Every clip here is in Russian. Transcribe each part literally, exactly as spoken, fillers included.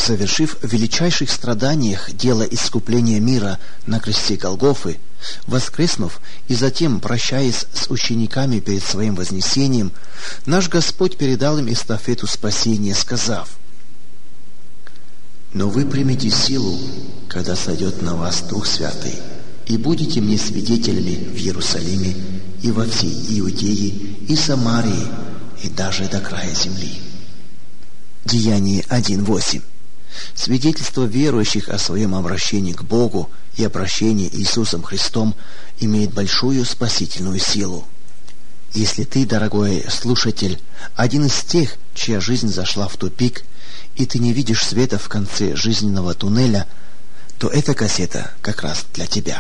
совершив в величайших страданиях дело искупления мира на кресте Голгофы, воскреснув и затем прощаясь с учениками перед своим вознесением, наш Господь передал им эстафету спасения, сказав: «Но вы примете силу, когда сойдет на вас Дух Святый, и будете мне свидетелями в Иерусалиме и во всей Иудее и Самарии, и даже до края земли». Деяние один восемь. Свидетельство верующих о своем обращении к Богу и о прощении Иисусом Христом имеет большую спасительную силу. Если ты, дорогой слушатель, один из тех, чья жизнь зашла в тупик, и ты не видишь света в конце жизненного туннеля, то эта кассета как раз для тебя.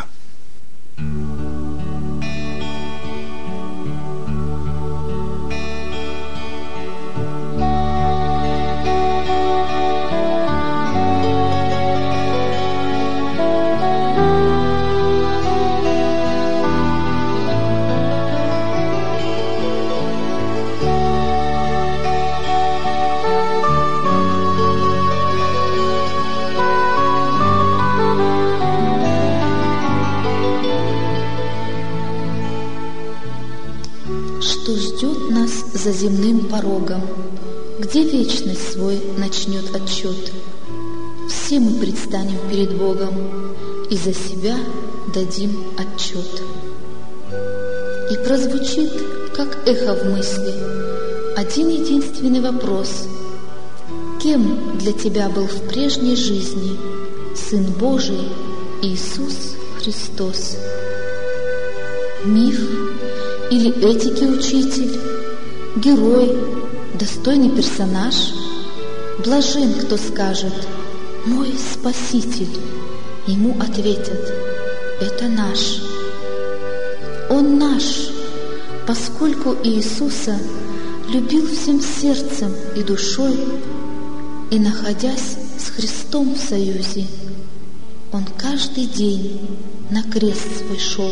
Что ждет нас за земным порогом, где вечность свой начнет отчет. Все мы предстанем перед Богом и за себя дадим отчет. И прозвучит, как эхо в мысли, один единственный вопрос: кем для тебя был в прежней жизни Сын Божий Иисус Христос? Миф или этики учитель, герой, достойный персонаж? Блажен, кто скажет: «Мой Спаситель». Ему ответят: «Это наш». Он наш, поскольку Иисуса любил всем сердцем и душой, и, находясь с Христом в союзе, Он каждый день на крест свой шел.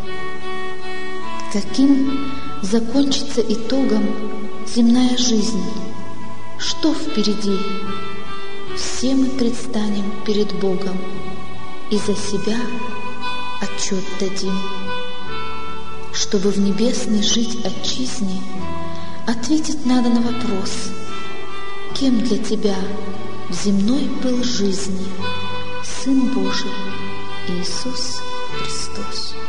Каким закончится итогом земная жизнь? Что впереди? Все мы предстанем перед Богом и за себя отчет дадим. Чтобы в небесной жить отчизне, ответить надо на вопрос: кем для тебя в земной был жизни Сын Божий Иисус Христос?